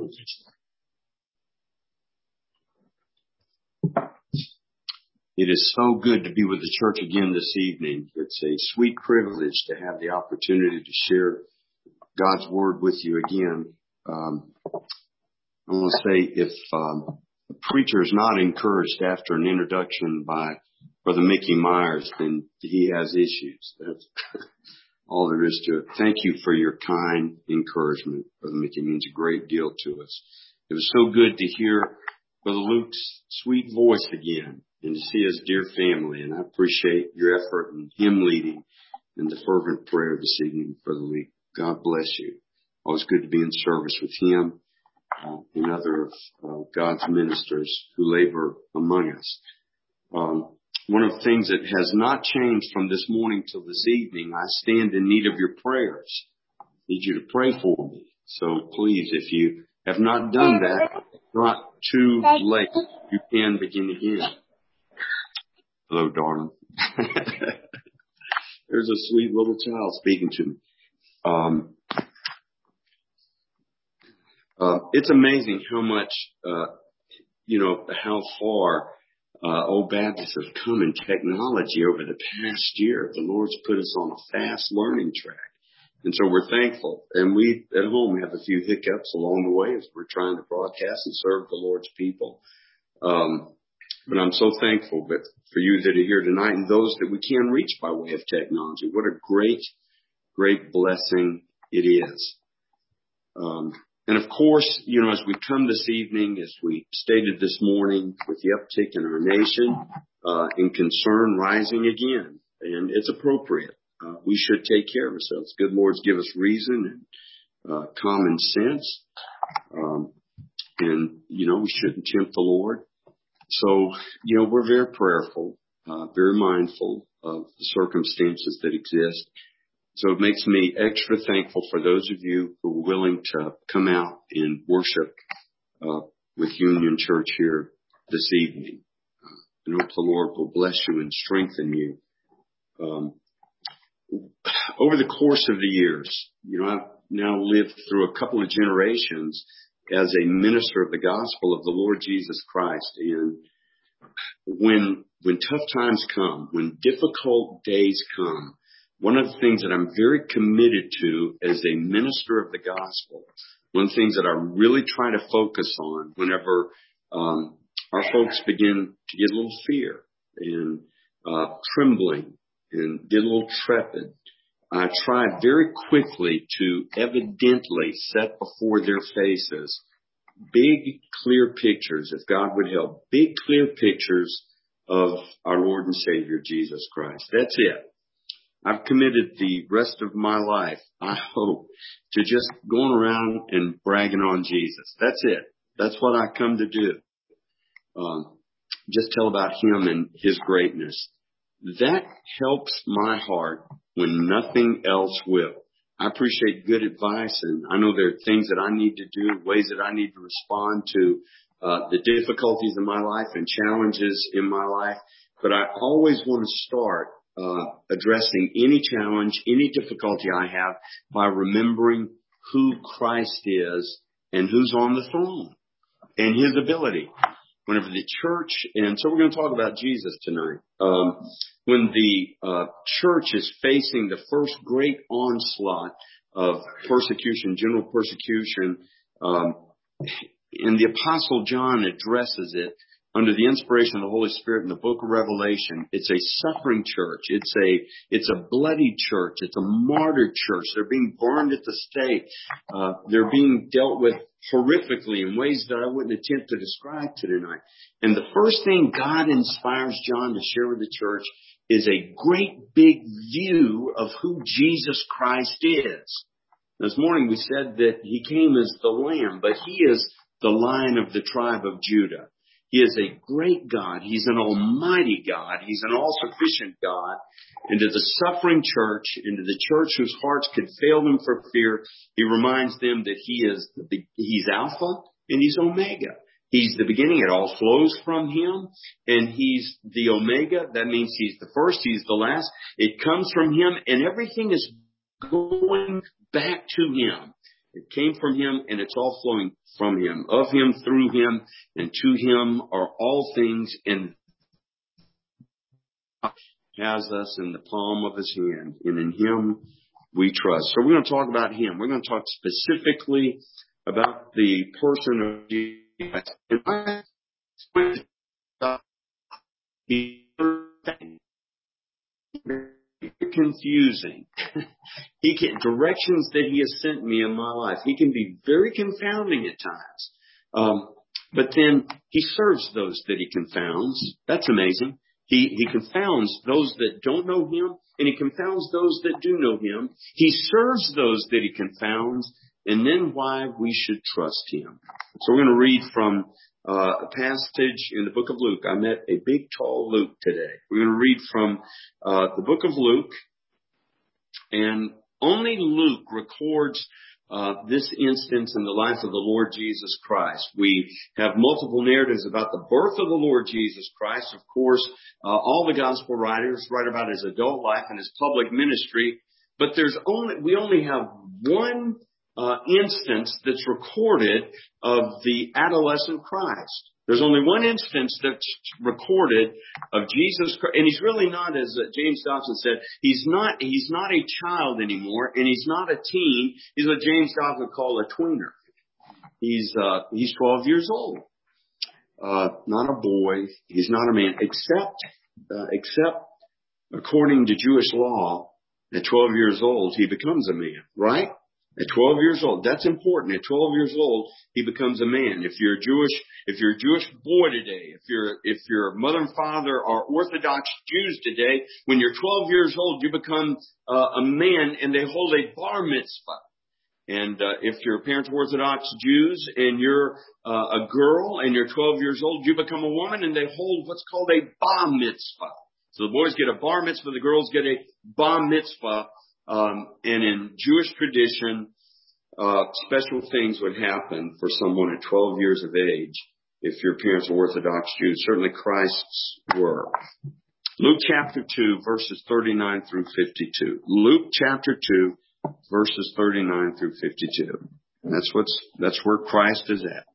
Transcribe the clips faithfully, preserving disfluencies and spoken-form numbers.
It is so good to be with the church again this evening. It's a sweet privilege to have the opportunity to share God's word with you again. Um, I want to say if um, a preacher is not encouraged after an introduction by Brother Mickey Myers, then he has issues. That's all there is to it. Thank you for your kind encouragement, Brother Mickey. It means a great deal to us. It was so good to hear Brother Luke's sweet voice again and to see his dear family. And I appreciate your effort and him leading and the fervent prayer this evening, Brother Luke. God bless you. Always good to be in service with him uh, and other of uh, God's ministers who labor among us. Um, one of the things that has not changed from this morning till this evening, I stand in need of your prayers. I need you to pray for me. So please, if you have not done that, it's not too late. You can begin again. Hello, darling. There's a sweet little child speaking to me. Um, uh, it's amazing how much, uh, you know, how far uh, Old Baptists have come in technology over the past year. The Lord's put us on a fast learning track. And so we're thankful. And we at home have a few hiccups along the way as we're trying to broadcast and serve the Lord's people. Um, but I'm so thankful but for you that are here tonight and those that we can reach by way of technology. What a great, great blessing it is. Um, and of course, you know, as we come this evening, as we stated this morning, with the uptick in our nation, uh, and concern rising again, and it's appropriate. Uh, we should take care of ourselves. Good Lord's give us reason and uh, common sense. Um, and, you know, we shouldn't tempt the Lord. So, you know, we're very prayerful, uh, very mindful of the circumstances that exist. So it makes me extra thankful for those of you who are willing to come out and worship uh, with Union Church here this evening. Uh, and hope the Lord will bless you and strengthen you. Um, over the course of the years, you know, I've now lived through a couple of generations as a minister of the gospel of the Lord Jesus Christ. And when, when tough times come, when difficult days come, one of the things that I'm very committed to as a minister of the gospel, one of the things that I really try to focus on whenever um, our folks begin to get a little fear and uh, trembling and get a little trepid, I try very quickly to evidently set before their faces big, clear pictures, if God would help, big, clear pictures of our Lord and Savior, Jesus Christ. That's it. I've committed the rest of my life, I hope, to just going around and bragging on Jesus. That's it. That's what I come to do. Um, just tell about Him and His greatness. That helps my heart when nothing else will. I appreciate good advice, and I know there are things that I need to do, ways that I need to respond to uh, the difficulties in my life and challenges in my life. But I always want to start uh, addressing any challenge, any difficulty I have by remembering who Christ is and who's on the throne and His ability. Whenever the church, and so we're going to talk about Jesus tonight, um, when the uh, church is facing the first great onslaught of persecution, general persecution, um, and the Apostle John addresses it under the inspiration of the Holy Spirit in the book of Revelation. It's a suffering church. It's a it's a bloody church. It's a martyred church. They're being burned at the stake. Uh, they're being dealt with horrifically in ways that I wouldn't attempt to describe to tonight. And the first thing God inspires John to share with the church is a great big view of who Jesus Christ is. This morning we said that He came as the Lamb, but He is the Lion of the tribe of Judah. He is a great God. He's an almighty God. He's an all-sufficient God. And to the suffering church, and to the church whose hearts could fail them for fear, He reminds them that He is the, He's Alpha and He's Omega. He's the beginning. It all flows from Him. And He's the Omega. That means He's the first. He's the last. It comes from Him. And everything is going back to Him. It came from him, and it's all flowing from him. Of him, through him, and to him are all things, and has us in the palm of his hand, and in him we trust. So we're going to talk about him. We're going to talk specifically about the person of Jesus. Confusing. He can directions that he has sent me in my life. He can be very confounding at times. Um, but then he serves those that he confounds. That's amazing. He, he confounds those that don't know him, and he confounds those that do know him. He serves those that he confounds, and then why we should trust him. So we're going to read from uh, a passage in the book of Luke. I met a big, tall Luke today. We're going to read from uh, the book of Luke, and only Luke records Uh, this instance in the life of the Lord Jesus Christ. We have multiple narratives about the birth of the Lord Jesus Christ. Of course, uh, all the gospel writers write about his adult life and his public ministry, but there's only, we only have one uh, instance that's recorded of the adolescent Christ. There's only one instance that's recorded of Jesus Christ, and he's really not, as uh, James Dobson said, he's not he's not a child anymore, and he's not a teen. He's what James Dobson would call a tweener. He's uh, he's twelve years old, uh, not a boy. He's not a man, except uh, except according to Jewish law, at twelve years old he becomes a man, right? At twelve years old, that's important. At twelve years old, he becomes a man. If you're a Jewish, if you're a Jewish boy today, if you're, if your mother and father are Orthodox Jews today, when you're twelve years old, you become uh, a man, and they hold a bar mitzvah. And uh, if your parents are Orthodox Jews and you're uh, a girl and you're twelve years old, you become a woman, and they hold what's called a bar mitzvah. So the boys get a bar mitzvah, the girls get a bar mitzvah. Um, and in Jewish tradition, uh, special things would happen for someone at twelve years of age if your parents were Orthodox Jews. Certainly Christ's were. Luke chapter two, verses thirty-nine through fifty-two. Luke chapter two, verses thirty-nine through fifty-two. And that's what's, that's where Christ is at.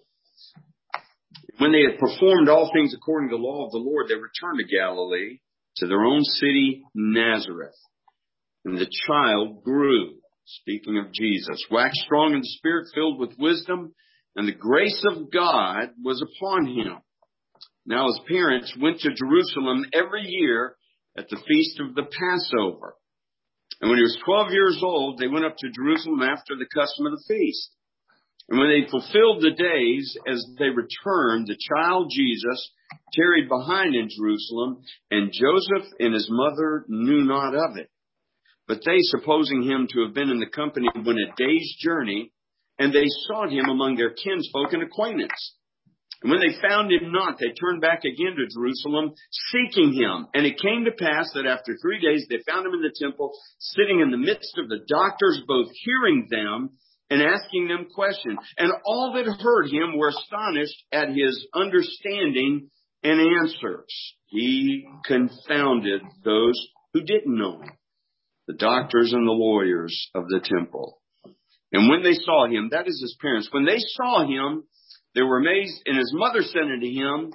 When they had performed all things according to the law of the Lord, they returned to Galilee, to their own city, Nazareth. And the child grew, speaking of Jesus, waxed strong in the spirit, filled with wisdom, and the grace of God was upon him. Now his parents went to Jerusalem every year at the feast of the Passover. And when he was twelve years old, they went up to Jerusalem after the custom of the feast. And when they fulfilled the days, as they returned, the child Jesus tarried behind in Jerusalem, and Joseph and his mother knew not of it. But they, supposing him to have been in the company, went a day's journey, and they sought him among their kinsfolk and acquaintance. And when they found him not, they turned back again to Jerusalem, seeking him. And it came to pass that after three days they found him in the temple, sitting in the midst of the doctors, both hearing them and asking them questions. And all that heard him were astonished at his understanding and answers. He confounded those who didn't know him, the doctors and the lawyers of the temple. And when they saw him, that is his parents, when they saw him, they were amazed. And his mother said unto him,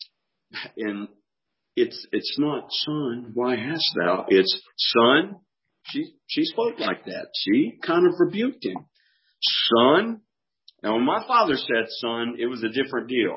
and it's it's not son, why hast thou? It's son. She she spoke like that. She kind of rebuked him. Son. Now, when my father said son, it was a different deal.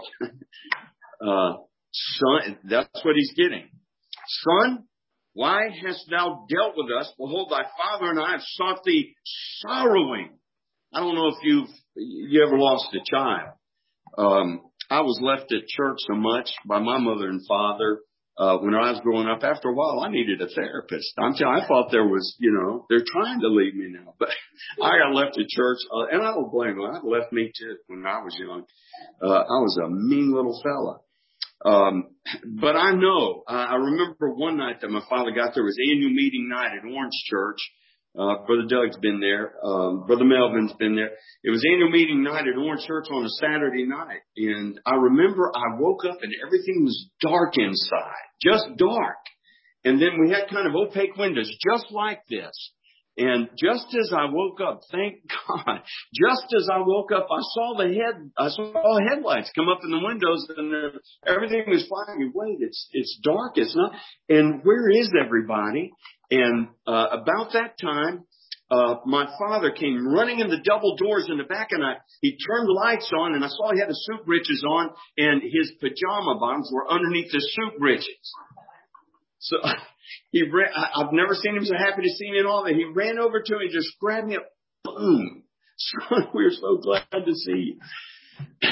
uh, son, that's what he's getting. Son, why hast thou dealt with us? Behold, thy father and I have sought thee sorrowing. I don't know if you've you ever lost a child. Um, I was left at church so much by my mother and father uh, when I was growing up. After a while, I needed a therapist. I'm telling you, I thought there was, you know, they're trying to leave me now. But I got left at church, uh, and I don't blame them. They left me too when I was young. Uh, I was a mean little fella. Um, but I know, uh, I remember one night that my father got there, was annual meeting night at Orange Church. Uh, Brother Doug's been there. Um, Brother Melvin's been there. It was annual meeting night at Orange Church on a Saturday night. And I remember I woke up and everything was dark inside, just dark. And then we had kind of opaque windows just like this. And just as I woke up, thank God, just as I woke up, I saw the head, I saw headlights come up in the windows, and everything was flying. Wait, it's, it's dark. It's not. And where is everybody? And, uh, about that time, uh, my father came running in the double doors in the back, and I, he turned the lights on, and I saw he had the suit breeches on, and his pajama bottoms were underneath the suit breeches. So he ran, I, I've never seen him so happy to see me and all that. He ran over to me and just grabbed me up. Boom. Son, we're so glad to see you.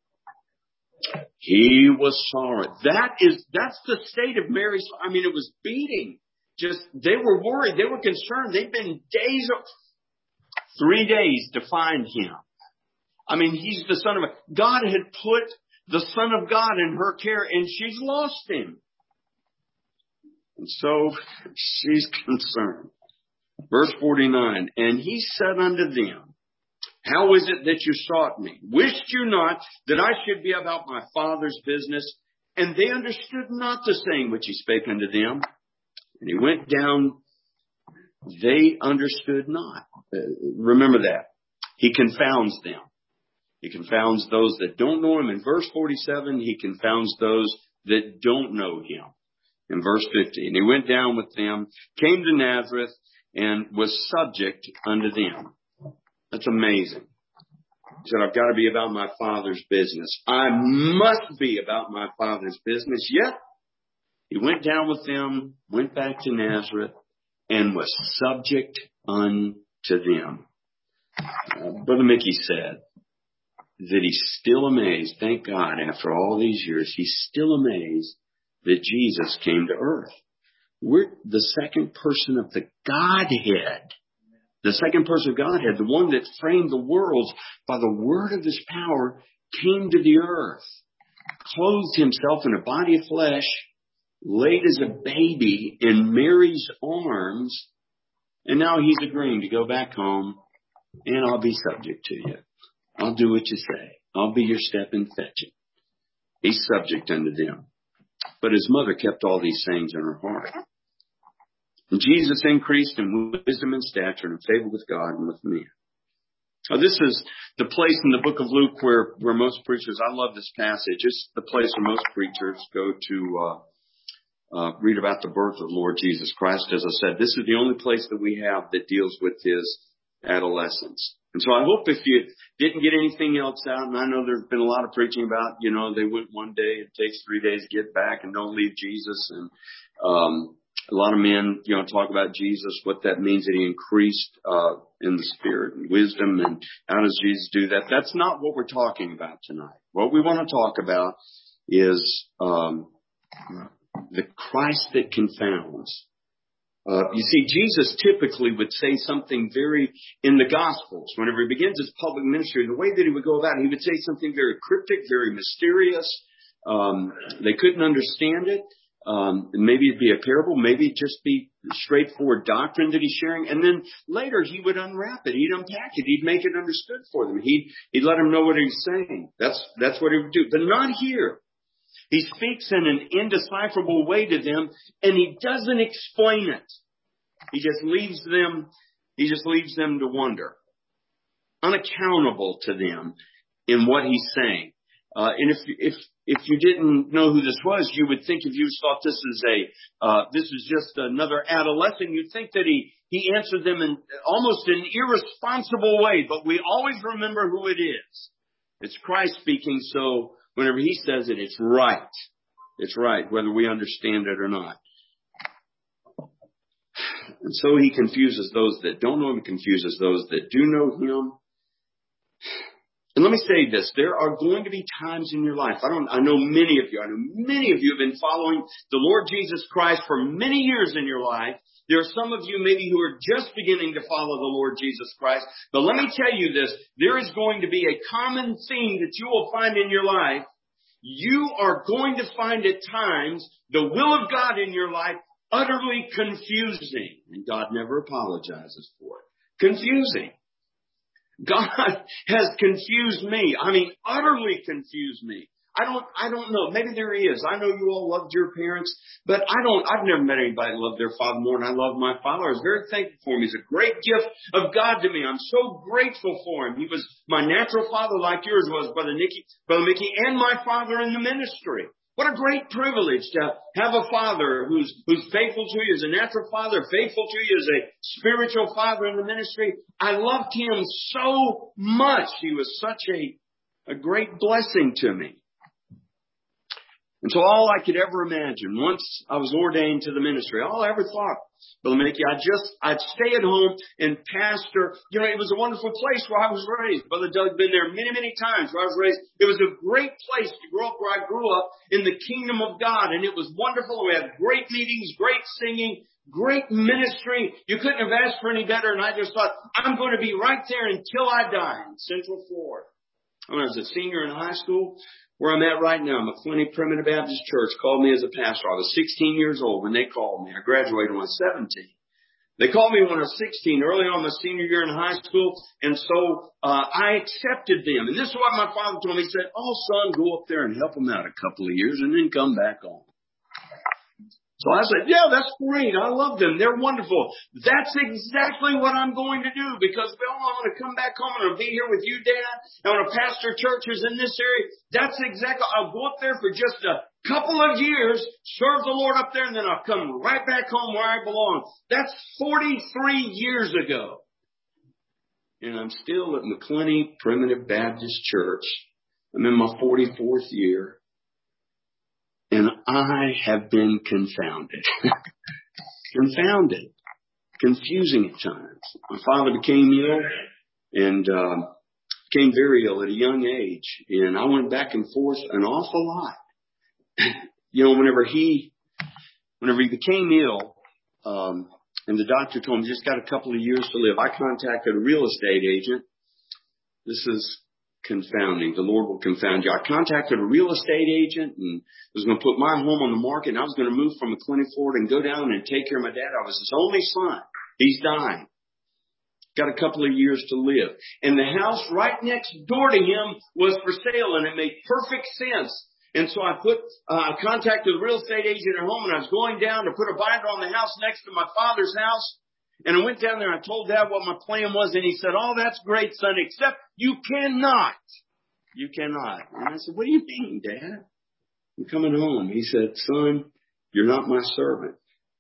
He was sorry. That is, that's the state of Mary's. I mean, it was beating. Just, they were worried. They were concerned. They'd been days, of, three days to find him. I mean, he's the son of a, God had put the Son of God in her care, and she's lost him. And so she's concerned. Verse forty-nine, and he said unto them, how is it that you sought me? Wished you not that I should be about my Father's business? And they understood not the saying which he spake unto them. And he went down. They understood not. Uh, remember that. He confounds them. He confounds those that don't know him. In verse forty-seven, he confounds those that don't know him. In verse fifty, and he went down with them, came to Nazareth, and was subject unto them. That's amazing. He said, I've got to be about my Father's business. I must be about my Father's business. Yet, he went down with them, went back to Nazareth, and was subject unto them. Uh, Brother Mickey said that he's still amazed. Thank God, after all these years, he's still amazed that Jesus came to earth. We're the second person of the Godhead. The second person of Godhead, the one that framed the worlds by the word of his power, came to the earth, clothed himself in a body of flesh, laid as a baby in Mary's arms, and now he's agreeing to go back home, and I'll be subject to you. I'll do what you say. I'll be your step and fetch it. He's subject unto them. But his mother kept all these sayings in her heart. And Jesus increased in wisdom and stature and favor with God and with men. Now, this is the place in the book of Luke where, where most preachers, I love this passage. It's the place where most preachers go to uh, uh, read about the birth of the Lord Jesus Christ. As I said, this is the only place that we have that deals with his adolescence. And so I hope if you didn't get anything else out, and I know there's been a lot of preaching about, you know, they went one day, it takes three days to get back, and don't leave Jesus. And um, a lot of men, you know, talk about Jesus, what that means, that he increased uh, in the spirit and wisdom, and how does Jesus do that? That's not what we're talking about tonight. What we want to talk about is um, the Christ that confounds. Uh, you see, Jesus typically would say something very, in the Gospels, whenever he begins his public ministry, the way that he would go about it, he would say something very cryptic, very mysterious. Um, they couldn't understand it. Um, maybe it'd be a parable, maybe it'd just be straightforward doctrine that he's sharing. And then later he would unwrap it, he'd unpack it, he'd make it understood for them. He'd, he'd let them know what he was saying. That's, that's what he would do. But not here. He speaks in an indecipherable way to them, and he doesn't explain it. He just leaves them, he just leaves them to wonder. Unaccountable to them in what he's saying. Uh, and if, if, if you didn't know who this was, you would think, if you thought this is a, uh, this is just another adolescent, you'd think that he, he answered them in almost an irresponsible way, but we always remember who it is. It's Christ speaking, so whenever he says it, it's right. It's right, whether we understand it or not. And so he confuses those that don't know him, he confuses those that do know him. And let me say this, there are going to be times in your life, I don't, I know many of you, I know many of you have been following the Lord Jesus Christ for many years in your life. There are some of you maybe who are just beginning to follow the Lord Jesus Christ. But let me tell you this, there is going to be a common theme that you will find in your life. You are going to find at times the will of God in your life utterly confusing. And God never apologizes for it. Confusing. God has confused me. I mean, utterly confused me. I don't, I don't know. Maybe there is. I know you all loved your parents, but I don't, I've never met anybody who loved their father more than I love my father. I was very thankful for him. He's a great gift of God to me. I'm so grateful for him. He was my natural father like yours was, Brother Nicky, Brother Mickey, and my father in the ministry. What a great privilege to have a father who's, who's faithful to you as a natural father, faithful to you as a spiritual father in the ministry. I loved him so much. He was such a, a great blessing to me. And so all I could ever imagine, once I was ordained to the ministry, all I ever thought, Brother Mickey, I just, I'd stay at home and pastor. You know, it was a wonderful place where I was raised. Brother Doug been there many, many times where I was raised. It was a great place to grow up where I grew up in the kingdom of God. And it was wonderful. We had great meetings, great singing, great ministry. You couldn't have asked for any better. And I just thought, I'm going to be right there until I die in Central Florida. When I was a senior in high school, where I'm at right now, McClenny Primitive Baptist Church called me as a pastor. I was sixteen years old when they called me. I graduated when I was seventeen. They called me when I was sixteen, early on my senior year in high school, and so uh, I accepted them. And this is what my father told me. He said, "Oh, son, go up there and help them out a couple of years and then come back on." So I said, yeah, that's great. I love them. They're wonderful. That's exactly what I'm going to do because, well, I'm going to come back home and I'll be here with you, Dad. I'm going to pastor churches in this area. That's exactly, I'll go up there for just a couple of years, serve the Lord up there, and then I'll come right back home where I belong. That's forty-three years ago. And I'm still at McClenny Primitive Baptist Church. I'm in my forty-fourth year. And I have been confounded. Confounded. Confusing at times. My father became ill and um, became very ill at a young age. And I went back and forth an awful lot. You know, whenever he, whenever he became ill, um, and the doctor told him, just got a couple of years to live, I contacted a real estate agent. This is confounding. The Lord will confound you. I contacted a real estate agent and was going to put my home on the market, and I was going to move from McClenny, Florida and go down and take care of my dad. I was his only son. He's dying. Got a couple of years to live. And the house right next door to him was for sale, and it made perfect sense. And so I put, uh, contacted the real estate agent at home, and I was going down to put a binder on the house next to my father's house. And I went down there and I told Dad what my plan was. And he said, oh, that's great, son, except you cannot. You cannot. And I said, what do you mean, Dad? I'm coming home. He said, son, you're not my servant.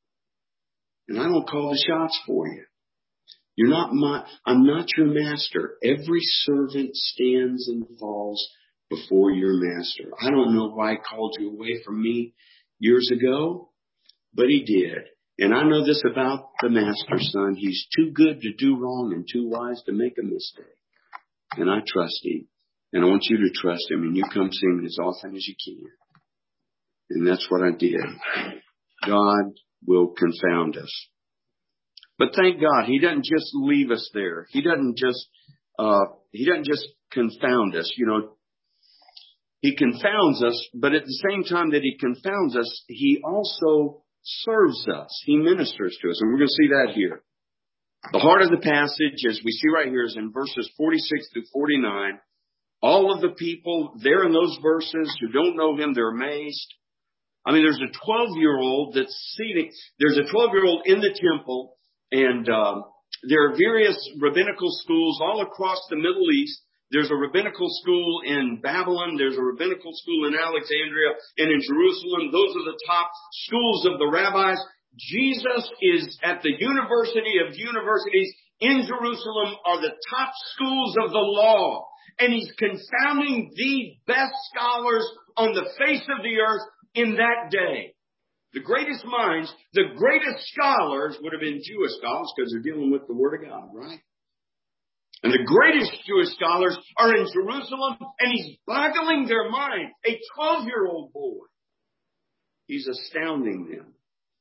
And I don't call the shots for you. You're not my, I'm not your master. Every servant stands and falls before your master. I don't know why he called you away from me years ago, but he did. And I know this about the master, son. He's too good to do wrong and too wise to make a mistake. And I trust him. And I want you to trust him. And you come see him as often as you can. And that's what I did. God will confound us. But thank God, he doesn't just leave us there. He doesn't just, uh, he doesn't just confound us. You know, he confounds us, but at the same time that he confounds us, he also serves us. He ministers to us. And we're going to see that here. The heart of the passage, as we see right here, is in verses forty-six through forty-nine. All of the people there in those verses who don't know him, they're amazed. I mean, there's a twelve-year-old that's seating. There's a twelve-year-old in the temple, and um, there are various rabbinical schools all across the Middle East. There's a rabbinical school in Babylon. There's a rabbinical school in Alexandria and in Jerusalem. Those are the top schools of the rabbis. Jesus is at the University of Universities in Jerusalem, are the top schools of the law. And he's confounding the best scholars on the face of the earth in that day. The greatest minds, the greatest scholars would have been Jewish scholars because they're dealing with the Word of God, right? And the greatest Jewish scholars are in Jerusalem, and he's boggling their mind. A twelve-year-old boy. He's astounding them.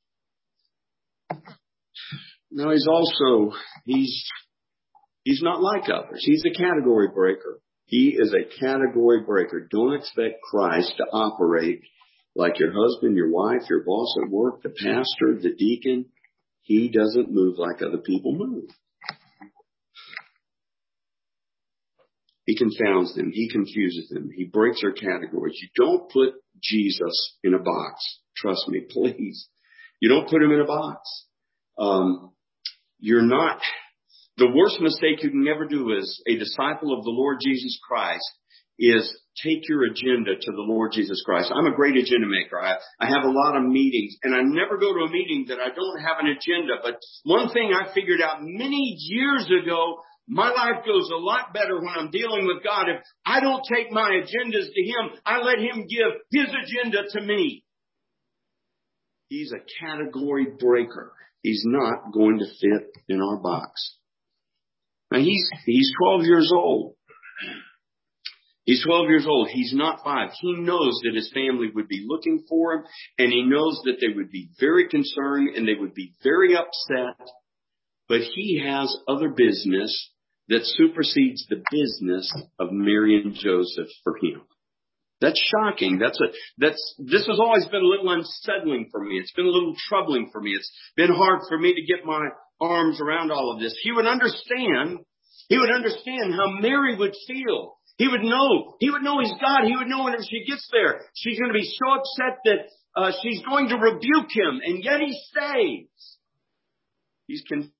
Now he's also, he's, he's not like others. He's a category breaker. He is a category breaker. Don't expect Christ to operate like your husband, your wife, your boss at work, the pastor, the deacon. He doesn't move like other people move. He confounds them. He confuses them. He breaks their categories. You don't put Jesus in a box. Trust me, please. You don't put him in a box. Um, you're not. The worst mistake you can ever do as a disciple of the Lord Jesus Christ is take your agenda to the Lord Jesus Christ. I'm a great agenda maker. I, I have a lot of meetings, and I never go to a meeting that I don't have an agenda. But one thing I figured out many years ago, my life goes a lot better when I'm dealing with God. If I don't take my agendas to him, I let him give his agenda to me. He's a category breaker. He's not going to fit in our box. Now, he's, he's twelve years old. He's twelve years old. He's not five. He knows that his family would be looking for him, and he knows that they would be very concerned and they would be very upset. But he has other business that supersedes the business of Mary and Joseph for him. That's shocking. That's a, that's, this has always been a little unsettling for me. It's been a little troubling for me. It's been hard for me to get my arms around all of this. He would understand, he would understand how Mary would feel. He would know, he would know he's God. He would know whenever she gets there, she's going to be so upset that uh, she's going to rebuke him. And yet he stays. He's confused.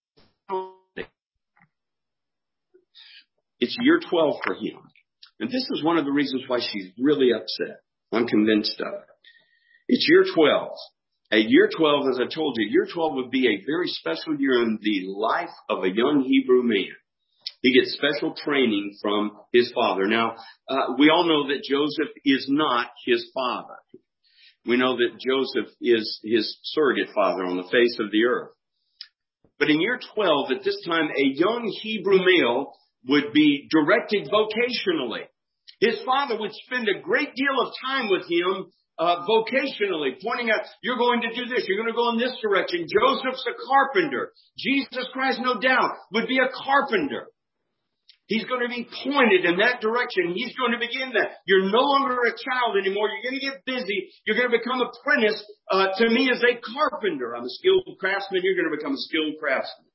It's year twelve for him. And this is one of the reasons why she's really upset. I'm convinced of it. It's year twelve. At year twelve, as I told you, year twelve would be a very special year in the life of a young Hebrew man. He gets special training from his father. Now, uh, we all know that Joseph is not his father. We know that Joseph is his surrogate father on the face of the earth. But in year twelve, at this time, a young Hebrew male would be directed vocationally. His father would spend a great deal of time with him uh, vocationally, pointing out, you're going to do this, you're going to go in this direction. Joseph's a carpenter. Jesus Christ, no doubt, would be a carpenter. He's going to be pointed in that direction. He's going to begin that. You're no longer a child anymore. You're going to get busy. You're going to become apprentice uh, to me as a carpenter. I'm a skilled craftsman. You're going to become a skilled craftsman.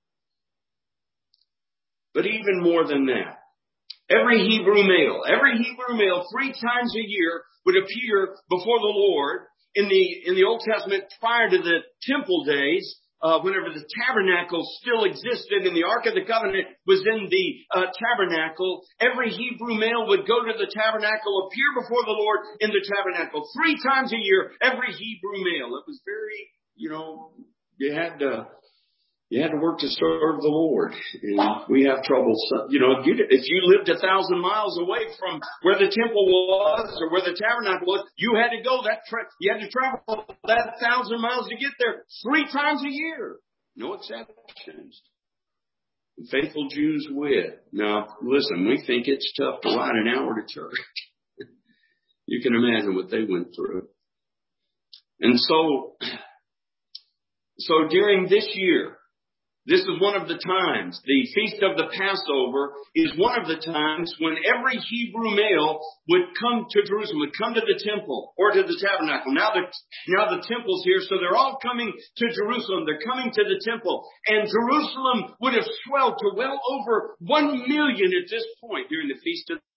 But even more than that, every Hebrew male, every Hebrew male three times a year would appear before the Lord in the, in the Old Testament prior to the temple days. Uh, whenever the tabernacle still existed and the Ark of the Covenant was in the uh, tabernacle, every Hebrew male would go to the tabernacle, appear before the Lord in the tabernacle. Three times a year, every Hebrew male. It was very, you know, you had to, you had to work to serve the Lord. And we have trouble, you know, if you, if you lived a thousand miles away from where the temple was or where the tabernacle was, you had to go that, tra- you had to travel that thousand miles to get there three times a year. No exceptions. Faithful Jews would. Now, listen, we think it's tough to ride an hour to church. You can imagine what they went through. And so, so during this year, this is one of the times, the Feast of the Passover is one of the times when every Hebrew male would come to Jerusalem, would come to the temple or to the tabernacle. Now the, now the temple's here, so they're all coming to Jerusalem. They're coming to the temple. And Jerusalem would have swelled to well over one million at this point during the Feast of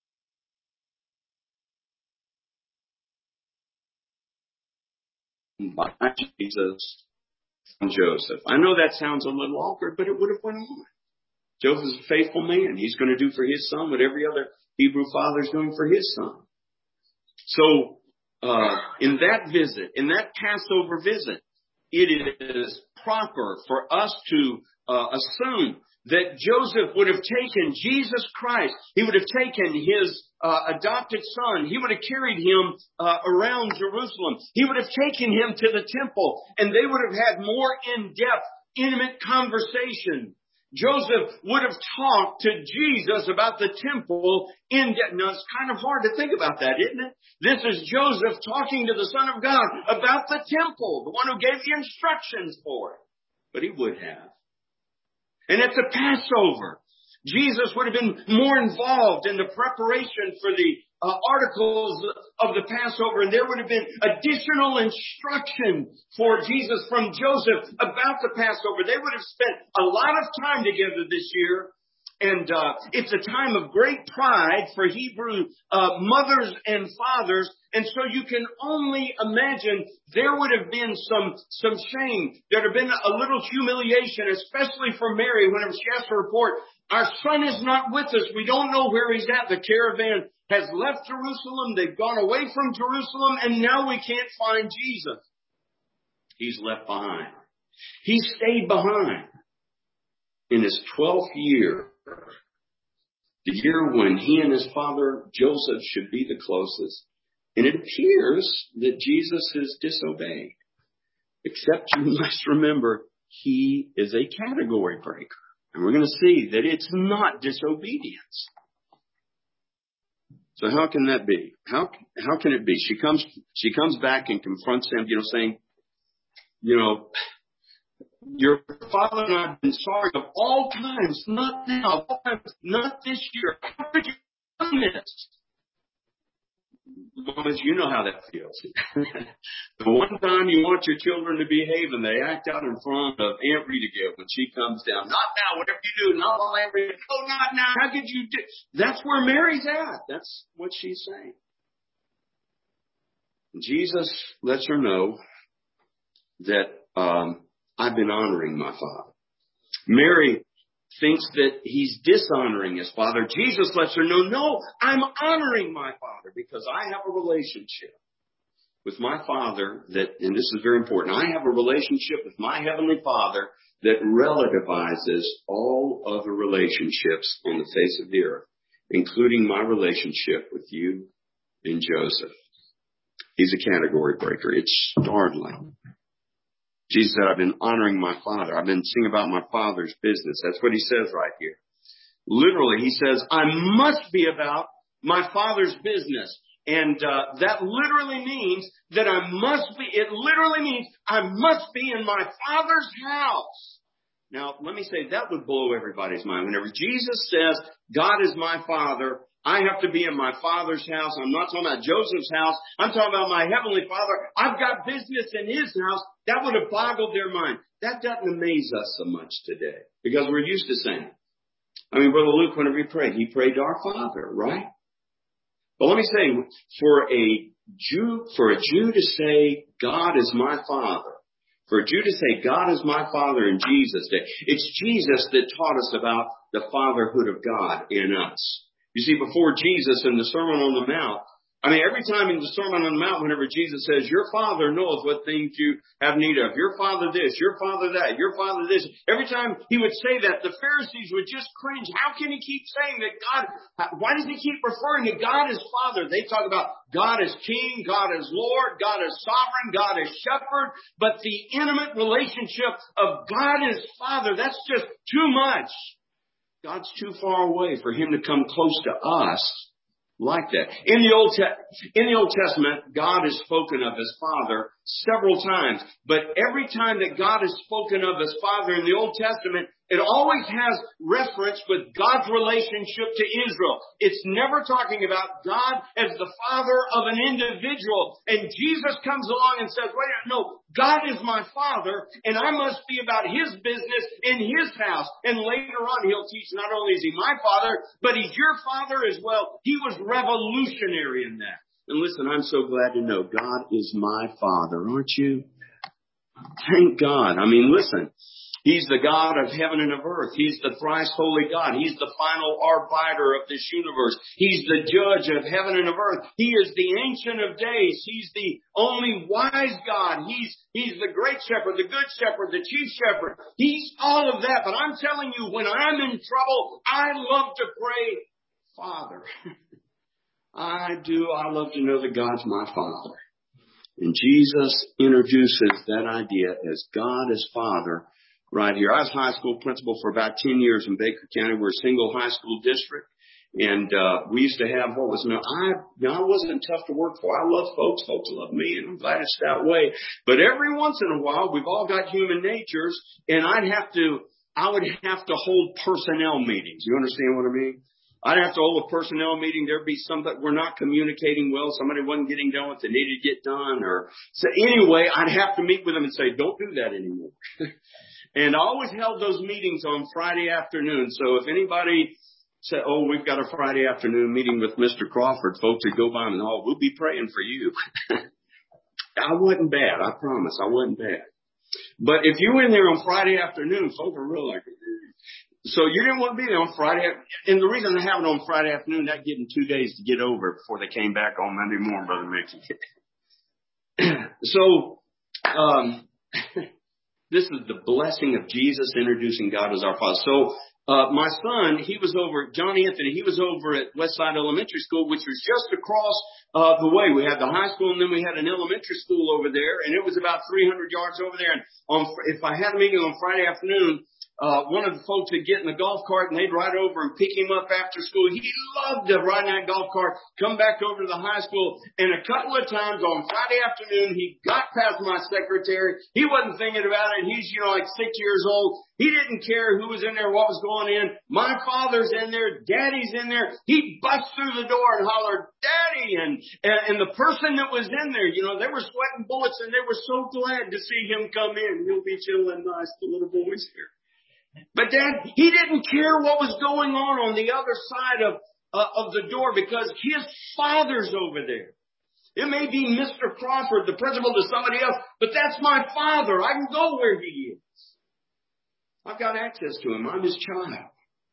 by Jesus. Joseph. I know that sounds a little awkward, but it would have went on. Joseph's a faithful man. He's going to do for his son what every other Hebrew father is doing for his son. So, uh, in that visit, in that Passover visit, it is proper for us to uh, assume that Joseph would have taken Jesus Christ. He would have taken his uh, adopted son. He would have carried him uh, around Jerusalem. He would have taken him to the temple, and they would have had more in-depth, intimate conversation. Joseph would have talked to Jesus about the temple in depth. Now, it's kind of hard to think about that, isn't it? This is Joseph talking to the Son of God about the temple, the one who gave the instructions for it. But he would have. And at the Passover, Jesus would have been more involved in the preparation for the uh, articles of the Passover, and there would have been additional instruction for Jesus from Joseph about the Passover. They would have spent a lot of time together this year, And uh, it's a time of great pride for Hebrew uh, mothers and fathers. And so you can only imagine there would have been some some shame. There would have been a little humiliation, especially for Mary, whenever she has to report, our son is not with us. We don't know where he's at. The caravan has left Jerusalem. They've gone away from Jerusalem, and now we can't find Jesus. He's left behind. He stayed behind in his twelfth year, the year when he and his father Joseph should be the closest. And it appears that Jesus is disobeyed. Except you must remember, he is a category breaker. And we're going to see that it's not disobedience. So how can that be? How how can it be? She comes she comes back and confronts him, you know, saying, you know, your father and I have been sorry of all times, not now, not this year. How could you have done this? Mamas, you know how that feels. The one time you want your children to behave and they act out in front of Aunt Rita Gill when she comes down. Not now, whatever you do, not while Aunt Rita. Oh, not now. How could you do? That's where Mary's at. That's what she's saying. Jesus lets her know that um, I've been honoring my father. Mary thinks that he's dishonoring his father. Jesus lets her know, no, I'm honoring my father because I have a relationship with my father that, and this is very important, I have a relationship with my heavenly father that relativizes all other relationships on the face of the earth, including my relationship with you and Joseph. He's a category breaker. It's startling. Jesus said, I've been honoring my father. I've been singing about my father's business. That's what he says right here. Literally, he says, I must be about my father's business. And uh, that literally means that I must be, it literally means I must be in my father's house. Now, let me say, that would blow everybody's mind. Whenever Jesus says, God is my father, I have to be in my father's house. I'm not talking about Joseph's house. I'm talking about my heavenly father. I've got business in his house. That would have boggled their mind. That doesn't amaze us so much today because we're used to saying, I mean, Brother Luke, whenever he prayed, he prayed to our Father, right? But let me say, for a Jew, for a Jew to say, God is my Father, for a Jew to say, God is my Father in Jesus' day, it's Jesus that taught us about the fatherhood of God in us. You see, before Jesus in the Sermon on the Mount, I mean, every time in the Sermon on the Mount, whenever Jesus says, your Father knows what things you have need of. Your Father this, your Father that, your Father this. Every time he would say that, the Pharisees would just cringe. How can he keep saying that God, why does he keep referring to God as Father? They talk about God as King, God as Lord, God as Sovereign, God as Shepherd. But the intimate relationship of God as Father, that's just too much. God's too far away for him to come close to us like that. In the Old Te- in the Old Testament, God is spoken of as Father several times. But every time that God is spoken of as Father in the Old Testament, it always has reference with God's relationship to Israel. It's never talking about God as the Father of an individual. And Jesus comes along and says, wait a minute, no, God is my Father, and I must be about his business in his house. And later on, he'll teach not only is he my Father, but he's your Father as well. He was revolutionary in that. And listen, I'm so glad to know God is my Father, aren't you? Thank God. I mean, listen. He's the God of heaven and of earth. He's the thrice holy God. He's the final arbiter of this universe. He's the judge of heaven and of earth. He is the ancient of days. He's the only wise God. He's, he's the great shepherd, the good shepherd, the chief shepherd. He's all of that. But I'm telling you, when I'm in trouble, I love to pray, Father. I do. I love to know that God's my Father. And Jesus introduces that idea as God as Father right here. I was high school principal for about ten years in Baker County. We're a single high school district. And uh we used to have what was, no, I, no, I wasn't tough to work for. I love folks. Folks love me, and I'm glad it's that way. But every once in a while, we've all got human natures, and I'd have to, I would have to hold personnel meetings. You understand what I mean? I'd have to hold a personnel meeting. There'd be some that were not communicating well. Somebody wasn't getting done what they needed to get done. Or so anyway, I'd have to meet with them and say, don't do that anymore. And I always held those meetings on Friday afternoon. So if anybody said, oh, we've got a Friday afternoon meeting with Mister Crawford, folks would go by and, oh, we'll be praying for you. I wasn't bad. I promise. I wasn't bad. But if you were in there on Friday afternoon, folks were real like, so you didn't want to be there on Friday. And the reason I have it on Friday afternoon, that getting two days to get over before they came back on Monday morning, Brother Mickey. So, um, this is the blessing of Jesus introducing God as our Father. So, uh, my son, he was over, John Anthony, he was over at Westside Elementary School, which was just across, uh, the way. We had the high school and then we had an elementary school over there, and it was about three hundred yards over there. And on, if I had a meeting on Friday afternoon, Uh, one of the folks would get in the golf cart and they'd ride over and pick him up after school. He loved to ride in that golf cart, come back over to the high school. And a couple of times on Friday afternoon, he got past my secretary. He wasn't thinking about it. He's, you know, like six years old. He didn't care who was in there, what was going in. My father's in there. Daddy's in there. He busts through the door and hollered, Daddy. And, and, and the person that was in there, you know, they were sweating bullets and they were so glad to see him come in. He'll be chilling nice, the little boy's here. But Dad, he didn't care what was going on on the other side of uh, of the door because his father's over there. It may be Mister Crawford, the principal, to somebody else, but that's my father. I can go where he is. I've got access to him. I'm his child.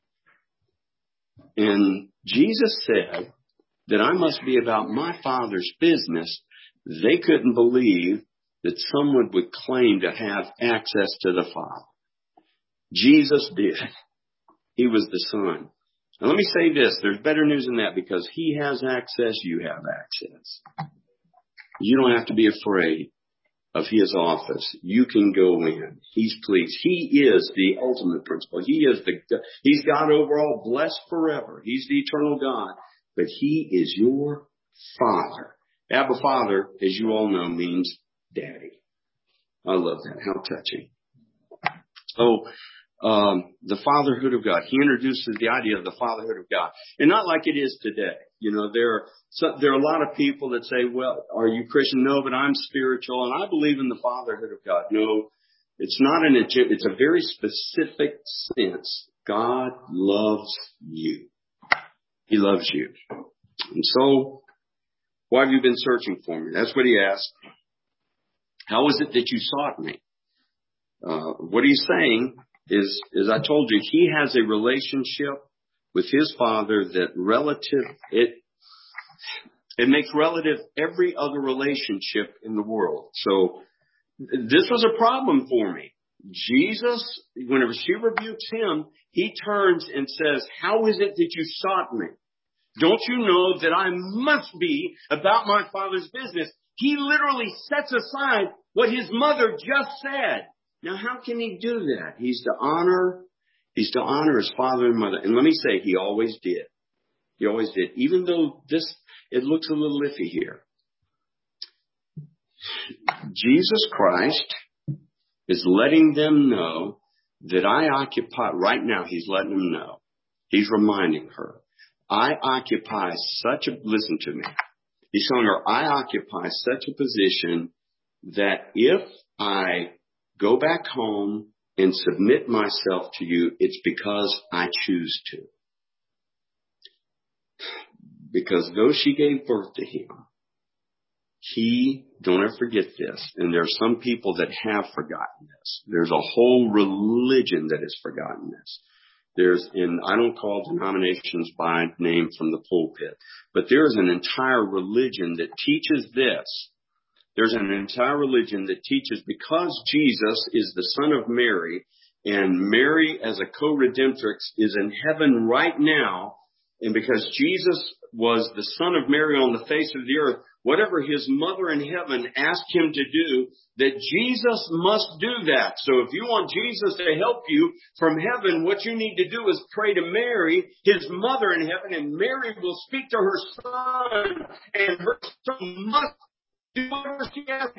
And Jesus said that I must be about my Father's business. They couldn't believe that someone would claim to have access to the Father. Jesus did. He was the Son. Now let me say this. There's better news than that because He has access. You have access. You don't have to be afraid of His office. You can go in. He's pleased. He is the ultimate principle. He is the, He's God over all, blessed forever. He's the eternal God. But He is your Father. Abba Father, as you all know, means Daddy. I love that. How touching. So, Um, the fatherhood of God. He introduces the idea of the fatherhood of God. And not like it is today. You know, there are, so, there are a lot of people that say, well, are you Christian? No, but I'm spiritual and I believe in the fatherhood of God. No, it's not an, it's a very specific sense. God loves you. He loves you. And so, why have you been searching for me? That's what he asked. How is it that you sought me? Uh, what he's saying is, as I told you, he has a relationship with his Father that relative, it, it makes relative every other relationship in the world. So this was a problem for me. Jesus, whenever she rebukes him, he turns and says, how is it that you sought me? Don't you know that I must be about my Father's business? He literally sets aside what his mother just said. Now, how can he do that? He's to honor, he's to honor his father and mother. And let me say, he always did. He always did. Even though this, it looks a little iffy here. Jesus Christ is letting them know that I occupy, right now he's letting them know. He's reminding her, I occupy such a, listen to me. He's showing her, I occupy such a position that if I go back home and submit myself to you, it's because I choose to. Because though she gave birth to him, he, don't ever forget this, and there are some people that have forgotten this. There's a whole religion that has forgotten this. There's, and I don't call denominations by name from the pulpit, but there is an entire religion that teaches this. There's an entire religion that teaches because Jesus is the Son of Mary and Mary as a co-redemptrix is in heaven right now, and because Jesus was the Son of Mary on the face of the earth, whatever his mother in heaven asked him to do, that Jesus must do that. So if you want Jesus to help you from heaven, what you need to do is pray to Mary, his mother in heaven, and Mary will speak to her son, and her son must do whatever she asks.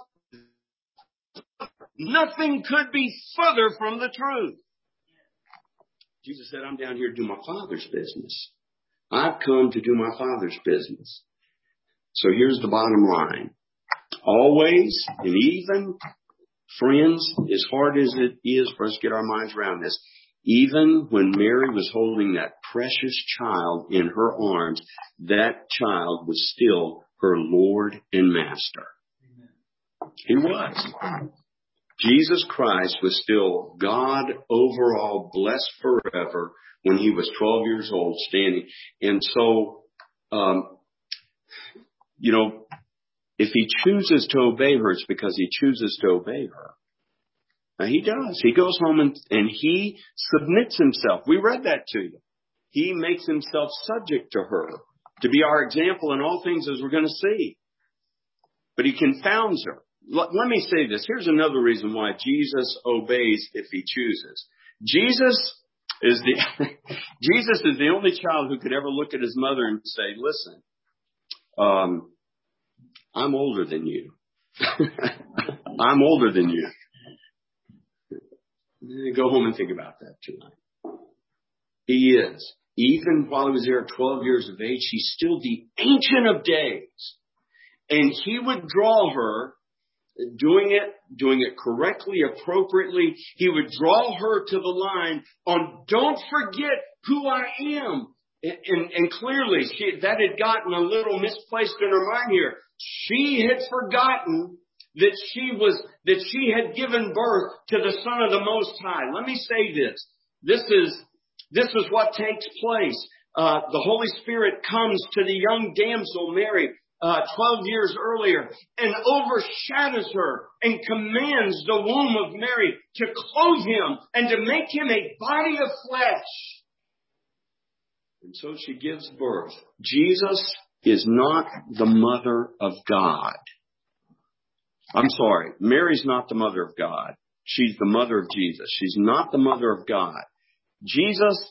Nothing could be further from the truth. Jesus said, I'm down here to do my Father's business. I've come to do my Father's business. So here's the bottom line. Always and even Friends, as hard as it is for us to get our minds around this, even when Mary was holding that precious child in her arms, that child was still her Lord and Master. He was. Jesus Christ was still God over all, blessed forever, when he was twelve years old standing. And so, um, you know, if he chooses to obey her, it's because he chooses to obey her. Now, he does. He goes home and, and he submits himself. We read that to you. He makes himself subject to her to be our example in all things, as we're going to see. But he confounds her. Let, let me say this. Here's another reason why Jesus obeys if he chooses. Jesus is the Jesus is the only child who could ever look at his mother and say, listen, um, I'm older than you. I'm older than you. Go home and think about that tonight. He is. Even while he was there at twelve years of age, he's still the Ancient of Days. And he would draw her, doing it, doing it correctly, appropriately. He would draw her to the line on, don't forget who I am. And, and, and clearly, she, that had gotten a little misplaced in her mind here. She had forgotten that she was, that she had given birth to the Son of the Most High. Let me say this. This is, this is what takes place. Uh, the Holy Spirit comes to the young damsel Mary, uh, twelve years earlier, and overshadows her and commands the womb of Mary to clothe him and to make him a body of flesh. And so she gives birth. Jesus is not the mother of God. I'm sorry, Mary's not the mother of God. She's the mother of Jesus. She's not the mother of God. Jesus,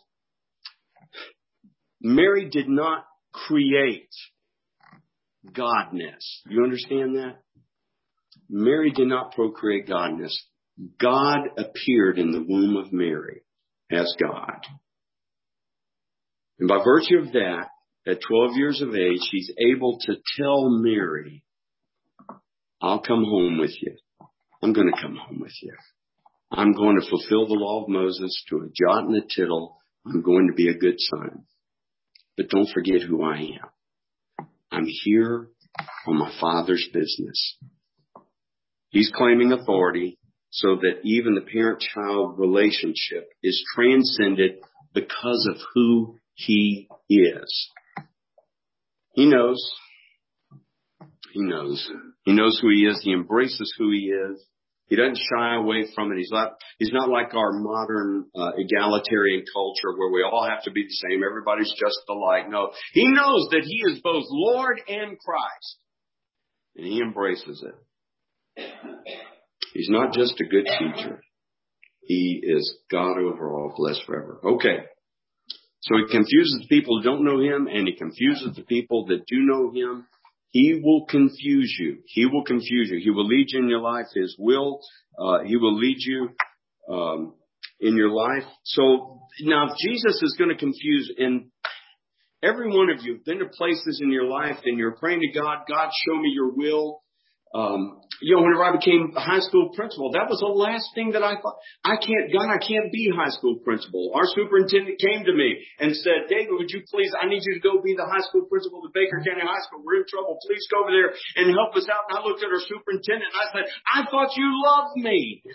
Mary did not create godness. You understand that? Mary did not procreate godness. God appeared in the womb of Mary as God. And by virtue of that, at twelve years of age, she's able to tell Mary, I'll come home with you. I'm going to come home with you. I'm going to fulfill the law of Moses to a jot and a tittle. I'm going to be a good son. But don't forget who I am. I'm here on my Father's business. He's claiming authority so that even the parent-child relationship is transcended because of who he is. He knows. He knows. He knows who he is. He embraces who he is. He doesn't shy away from it. He's not, he's not like our modern uh, egalitarian culture where we all have to be the same. Everybody's just alike. No, he knows that he is both Lord and Christ. And he embraces it. He's not just a good teacher. He is God over all, blessed forever. Okay. So he confuses the people who don't know him, and he confuses the people that do know him. He will confuse you. He will confuse you. He will lead you in your life. His will, uh, he will lead you um, in your life. So now if Jesus is going to confuse, and every one of you have been to places in your life and you're praying to God, God, show me your will. Um, you know, whenever I became a high school principal, that was the last thing that I thought. I can't, God, I can't be high school principal. Our superintendent came to me and said, David, would you please, I need you to go be the high school principal of Baker County High School. We're in trouble. Please go over there and help us out. And I looked at our superintendent and I said, I thought you loved me.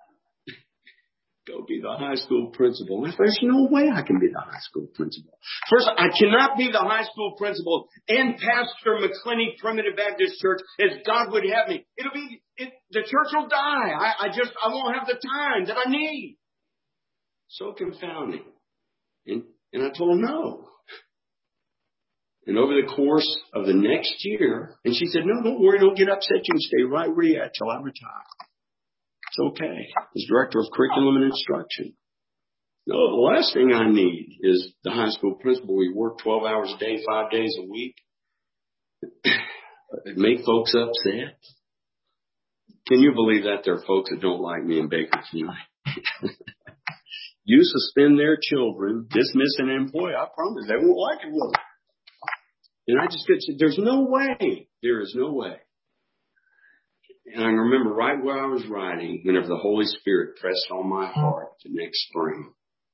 Go be the high school principal. There's no way I can be the high school principal. First, I cannot be the high school principal and pastor McClenny Primitive Baptist Church as God would have me. It'll be, it, the church will die. I, I just, I won't have the time that I need. So confounding. And, and I told him no. And over the course of the next year, and she said, no, don't worry, don't get upset. You can stay right where you're at till I retire. It's okay. As director of curriculum and instruction. No, the last thing I need is the high school principal. We work twelve hours a day, five days a week. Make folks upset. Can you believe that there are folks that don't like me in Baker County? You suspend their children, dismiss an employee. I promise they won't like it, will they? And I just get to, there's no way. There is no way. And I remember right where I was riding, whenever the Holy Spirit pressed on my heart the next spring.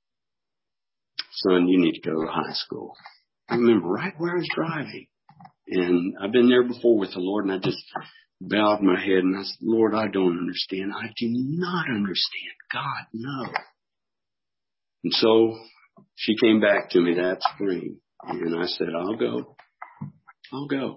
Son, you need to go to high school. I remember right where I was driving. And I've been there before with the Lord, and I just bowed my head and I said, Lord, I don't understand. I do not understand. God, no. And so she came back to me that spring, and I said, I'll go. I'll go.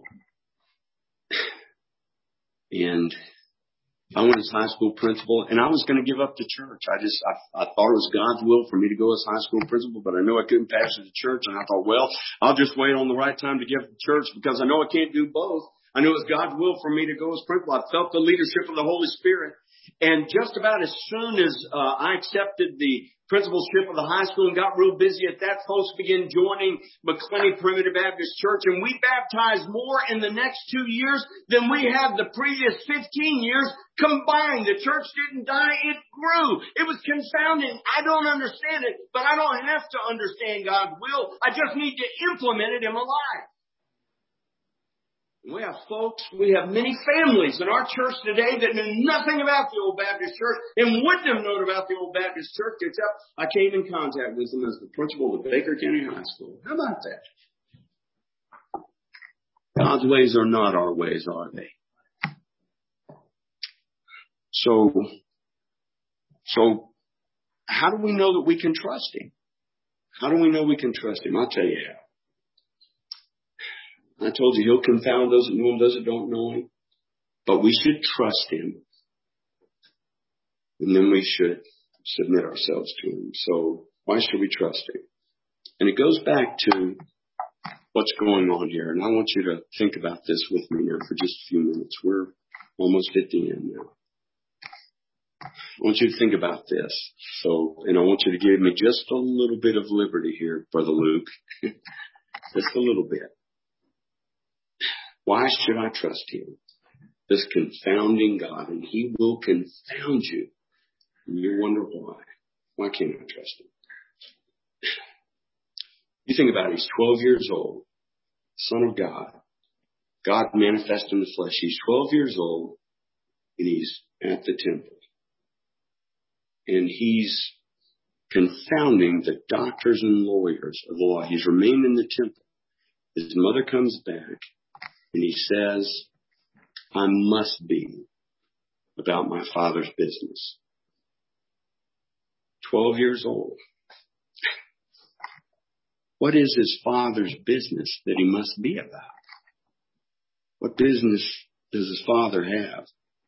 And I went as high school principal, and I was going to give up the church. I just, I, I thought it was God's will for me to go as high school principal, but I knew I couldn't pastor the church. And I thought, well, I'll just wait on the right time to give up the church because I know I can't do both. I knew it was God's will for me to go as principal. I felt the leadership of the Holy Spirit. And just about as soon as uh, I accepted the principalship of the high school and got real busy at that, folks began joining McClenny Primitive Baptist Church. And we baptized more in the next two years than we had the previous fifteen years combined. The church didn't die. It grew. It was confounding. I don't understand it, but I don't have to understand God's will. I just need to implement it in my life. We have folks, we have many families in our church today that knew nothing about the Old Baptist Church and wouldn't have known about the Old Baptist Church except I came in contact with them as the principal of Baker County High School. How about that? God's ways are not our ways, are they? So, so how do we know that we can trust Him? How do we know we can trust Him? I'll tell you how. I told you He'll confound those that know Him, those that don't know Him. But we should trust Him. And then we should submit ourselves to Him. So why should we trust Him? And it goes back to what's going on here. And I want you to think about this with me now for just a few minutes. We're almost at the end now. I want you to think about this. So, and I want you to give me just a little bit of liberty here, Brother Luke. Just a little bit. Why should I trust Him? This confounding God, and He will confound you. And you wonder why. Why can't I trust Him? You think about it. He's twelve years old, Son of God. God manifest in the flesh. He's twelve years old, and He's at the temple. And He's confounding the doctors and lawyers of the law. He's remained in the temple. His mother comes back. And he says, I must be about my Father's business. Twelve years old. What is his Father's business that he must be about? What business does his Father have?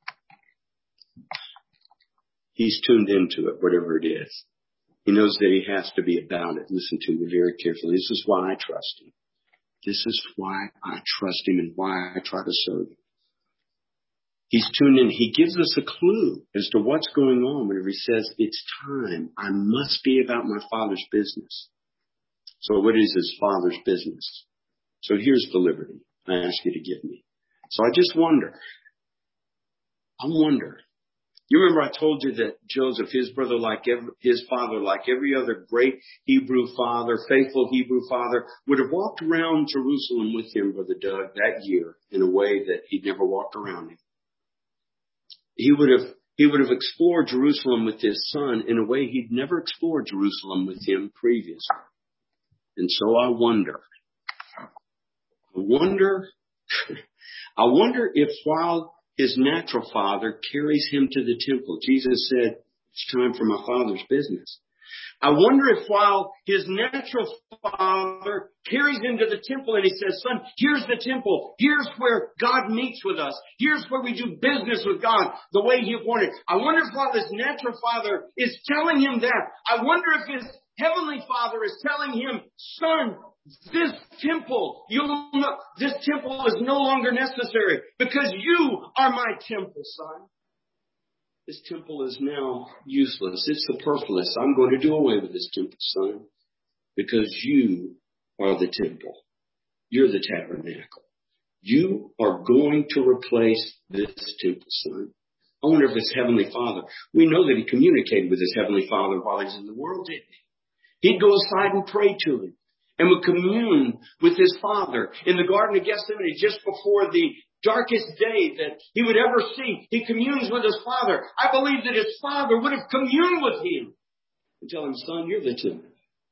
He's tuned into it, whatever it is. He knows that he has to be about it. Listen to me very carefully. This is why I trust Him. This is why I trust Him and why I try to serve Him. He's tuned in. He gives us a clue as to what's going on whenever He says, it's time. I must be about my Father's business. So what is His Father's business? So here's the liberty I ask you to give me. So I just wonder. I wonder. You remember I told you that Joseph, his brother, like every, his father, like every other great Hebrew father, faithful Hebrew father, would have walked around Jerusalem with him, Brother Doug, that year in a way that he'd never walked around him. He would have, he would have explored Jerusalem with his son in a way he'd never explored Jerusalem with him previously. And so I wonder, I wonder, I wonder if while his natural father carries him to the temple, Jesus said, it's time for my Father's business. I wonder if while his natural father carries him to the temple and he says, son, here's the temple. Here's where God meets with us. Here's where we do business with God the way He wanted. I wonder if while his natural father is telling him that, I wonder if his heavenly Father is telling him, son, this temple, you'll know, this temple is no longer necessary because you are my temple, son. This temple is now useless. It's superfluous. I'm going to do away with this temple, son, because you are the temple. You're the tabernacle. You are going to replace this temple, son. I wonder if his heavenly Father, we know that he communicated with his heavenly Father while he was in the world, didn't he? He'd go aside and pray to him and would commune with his Father in the Garden of Gethsemane just before the darkest day that he would ever see, he communes with his Father. I believe that his Father would have communed with him and tell him, son, you're the two.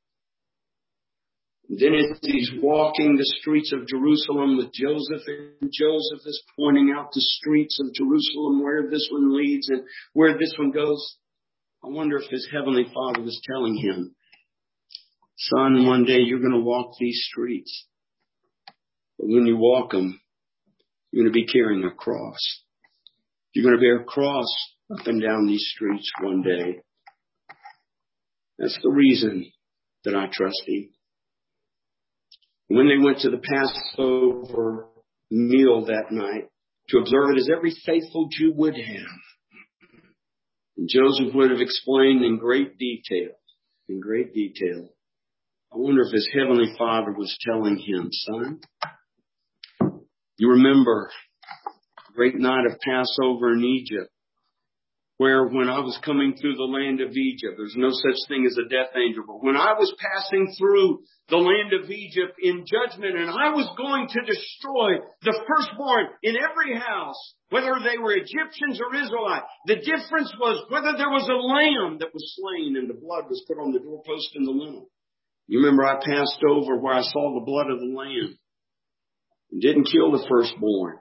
And then as he's walking the streets of Jerusalem with Joseph, and Joseph is pointing out the streets of Jerusalem, where this one leads and where this one goes. I wonder if his heavenly Father was telling him, son, one day you're going to walk these streets. But when you walk them, you're going to be carrying a cross. You're going to bear a cross up and down these streets one day. That's the reason that I trust him. When they went to the Passover meal that night to observe it as every faithful Jew would have, and Joseph would have explained in great detail, in great detail, I wonder if his heavenly Father was telling him, son, you remember the great night of Passover in Egypt, where when I was coming through the land of Egypt, there's no such thing as a death angel, but when I was passing through the land of Egypt in judgment and I was going to destroy the firstborn in every house, whether they were Egyptians or Israelites, the difference was whether there was a lamb that was slain and the blood was put on the doorpost and the lintel. You remember I passed over where I saw the blood of the lamb and didn't kill the firstborn.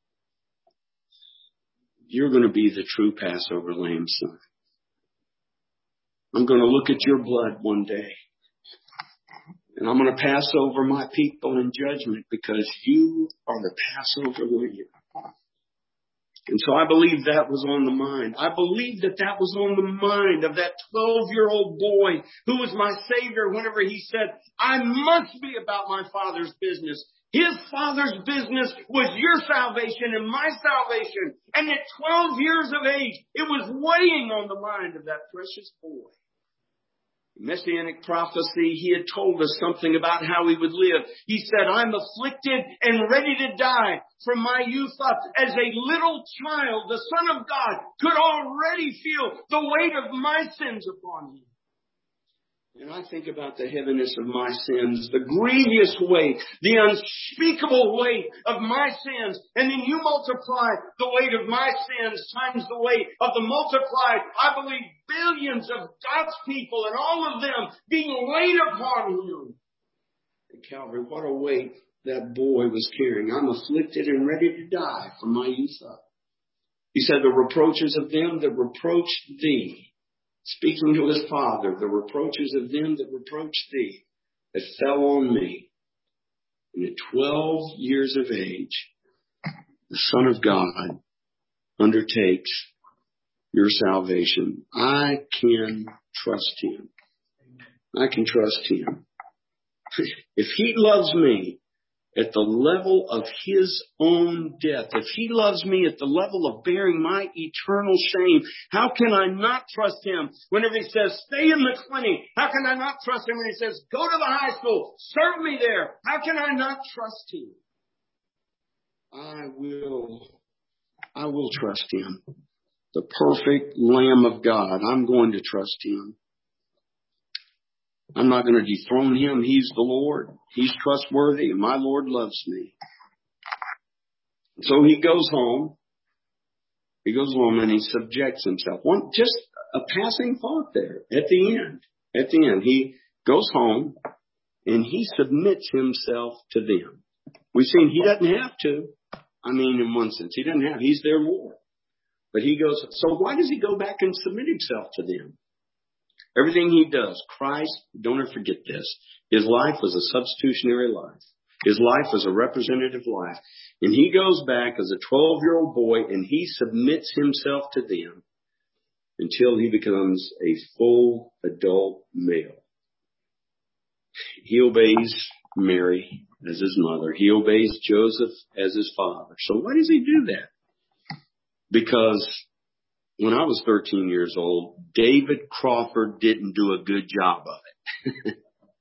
You're going to be the true Passover lamb, son. I'm going to look at your blood one day. And I'm going to pass over my people in judgment because you are the Passover lamb. And so I believe that was on the mind. I believe that that was on the mind of that twelve-year-old boy who was my Savior whenever he said, I must be about my Father's business. His Father's business was your salvation and my salvation. And at twelve years of age, it was weighing on the mind of that precious boy. Messianic prophecy, he had told us something about how he would live. He said, I'm afflicted and ready to die from my youth up. As a little child, the Son of God could already feel the weight of my sins upon him. And I think about the heaviness of my sins, the grievous weight, the unspeakable weight of my sins. And then you multiply the weight of my sins times the weight of the multiplied, I believe, billions of God's people and all of them being laid upon him. And Calvary, what a weight that boy was carrying. I'm afflicted and ready to die from my youth up. He said, the reproaches of them that reproached thee, speaking to his Father, the reproaches of them that reproached thee, that fell on me. And at twelve years of age, the Son of God undertakes your salvation. I can trust him. I can trust him. If he loves me at the level of his own death, if he loves me at the level of bearing my eternal shame, how can I not trust him whenever he says, stay in the clinic? How can I not trust him when he says, go to the high school, serve me there? How can I not trust him? I will, I will trust him. The perfect Lamb of God. I'm going to trust him. I'm not going to dethrone him. He's the Lord. He's trustworthy, and my Lord loves me. So he goes home. He goes home and he subjects himself. One, just a passing thought there at the end. At the end, he goes home and he submits himself to them. We've seen he doesn't have to. I mean, in one sense, he doesn't have. He's their Lord. But he goes, so why does he go back and submit himself to them? Everything he does, Christ, don't ever forget this. His life was a substitutionary life. His life was a representative life. And he goes back as a twelve-year-old boy and he submits himself to them until he becomes a full adult male. He obeys Mary as his mother. He obeys Joseph as his father. So why does he do that? Because when I was thirteen years old, David Crawford didn't do a good job of it.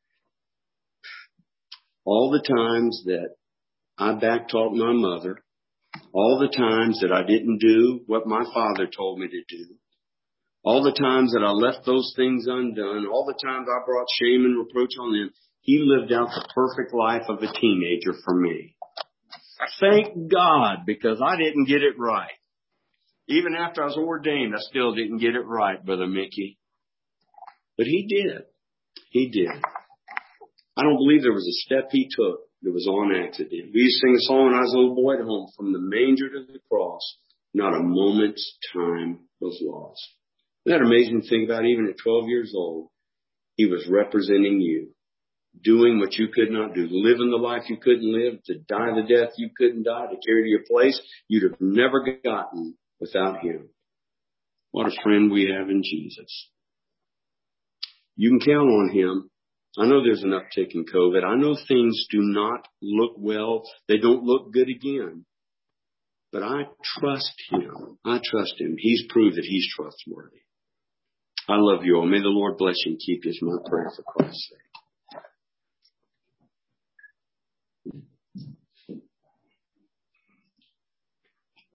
All the times that I backtalked my mother, all the times that I didn't do what my father told me to do, all the times that I left those things undone, all the times I brought shame and reproach on them, he lived out the perfect life of a teenager for me. Thank God, because I didn't get it right. Even after I was ordained, I still didn't get it right, Brother Mickey. But he did. He did. I don't believe there was a step he took that was on accident. We used to sing a song when I was a little boy at home, from the manger to the cross, not a moment's time was lost. Isn't that amazing to think about? Even at twelve years old, he was representing you, doing what you could not do, living the life you couldn't live, to die the death you couldn't die, to carry to your place you'd have never gotten without him. What a friend we have in Jesus. You can count on him. I know there's an uptick in COVID. I know things do not look well. They don't look good again. But I trust him. I trust him. He's proved that he's trustworthy. I love you all. May the Lord bless you and keep you is my prayer for Christ's sake.